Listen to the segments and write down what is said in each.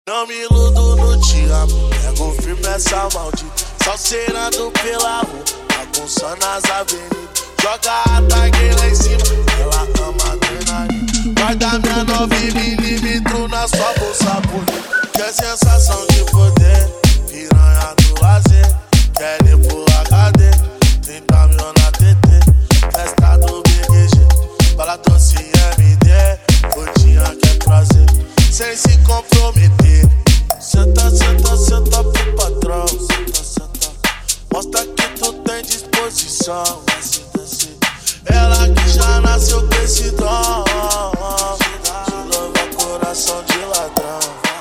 Não me iludo no te amo, pego firme essa maldita. Salseirando pela rua, bagunçando as avenidas. Joga a tag lá em cima, ela ama adrenalina. Guarda minha nova e milímetro na sua bolsa bonita. Que sensação de poder, piranha do lazer. Quer ir pro HD, 30 mil na TT. Festa do BGG, bala doce MD. Rodinha quer prazer, sem se comprometer. Senta, senta, senta pro patrão. Senta, senta, mostra que tu tem disposição. Desce, desce, ela que já nasceu com esse dom. Te louva coração de ladrão.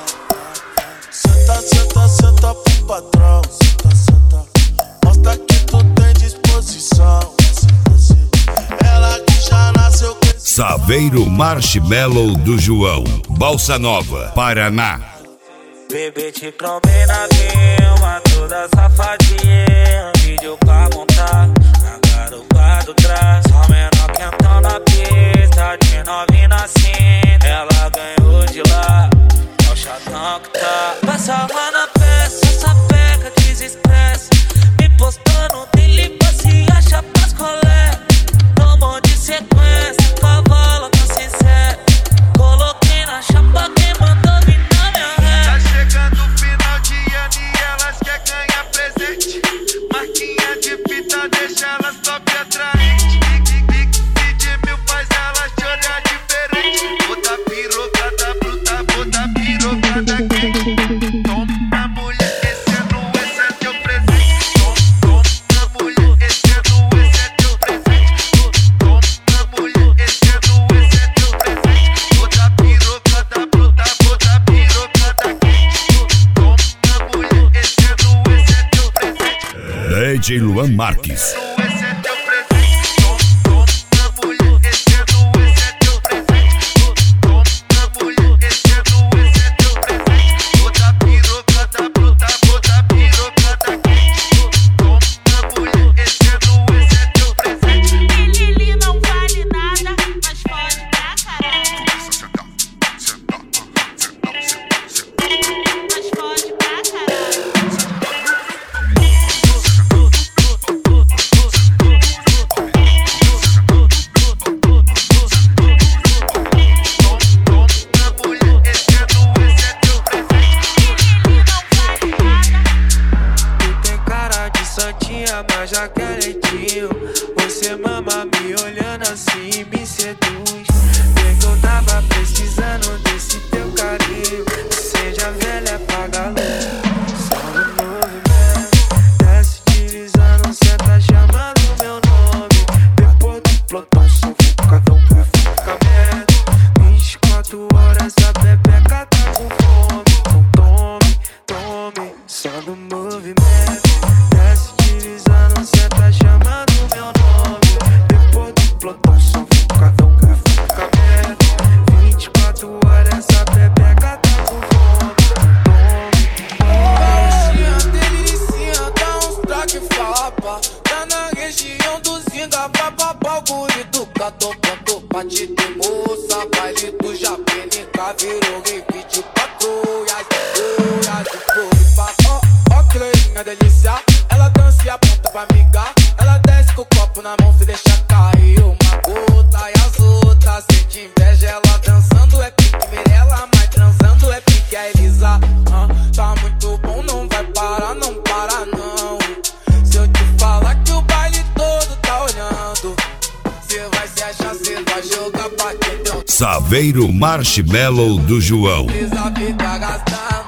Senta, senta, senta pro patrão. Senta, senta, mostra que tu tem disposição. Desce, desce, ela que já nasceu com esse Saveiro Marshmallow do João, Balsa Nova, Paraná. Bebê te trombei na filma, toda safadinha. Vídeo pra montar, na garupa do trás. Só menor quentão na pista, de novinha na cinta. Ela ganhou de lá, é o chatão que tá. Passa lá na peça, essa peca desestressa. Me postando, tem limpa, se acha pras colé. Tomou de sequência, cavalo tá sincero. Coloquei na chapa, quem mandou vir na minha ré. Tá chegando o final de ano e elas quer ganhar presente. Marquinha de fita deixa elas top atraente. E de mil faz elas te olhar diferente. Bota pirocada bruta, bota pirocada quente. Toma mulher, esse é teu presente. Toma mulher, esse é teu presente. Toma mulher, esse é teu presente. Bota pirocada bruta, bota pirocada quente. Toma mulher, esse é teu presente. DJ Luan Marques. Esse é teu presente. Toma mulher, esse é teu presente. Toma mulher, esse é teu presente. Bota pirocada bruta, bota pirocada quente. Toma mulher, esse é teu presente. Lili não vale nada, mas pode pra caralho. Mas pode pra caralho. Mas já quer leitinho. Você mama me olhando assim, me seduz. Vê que eu tava precisando desse teu carinho. Seja velha, apaga a luz. Só no movimento, desce deslizando, cê tá chamando meu nome. Depois do plantão, sufocadão, sufocamento. 24 horas, a pepeca tá com fome. Então tome, tome, só no movimento. Desce deslizando, cê tá chamando meu nome. Depois do plantão, sufocadão, sufocamento. 24 horas, a pepeca tá com fome. Baixinha, delicinha, dá uns troque fapa. Tá na região do Zinga, vai pra bagulho do Catô. Plantou pra te ter moça, baile do Japenica. Virou rei 24 horas, de flor. Ó, Cleinha, delícia. Ela dança e aponta pra amigar. Ela desce com o copo na mão, se deixa cair uma gota. E as outras sente inveja. Ela dançando é pique Mirella, mas transando é pique a Elisa. Tá muito bom, não vai parar, não para não. Se eu te falar que o baile todo tá olhando, cê vai se achar, cê vai jogar pra quem deu. Saveiro Marshmallow do João. Precisa ficar gastando.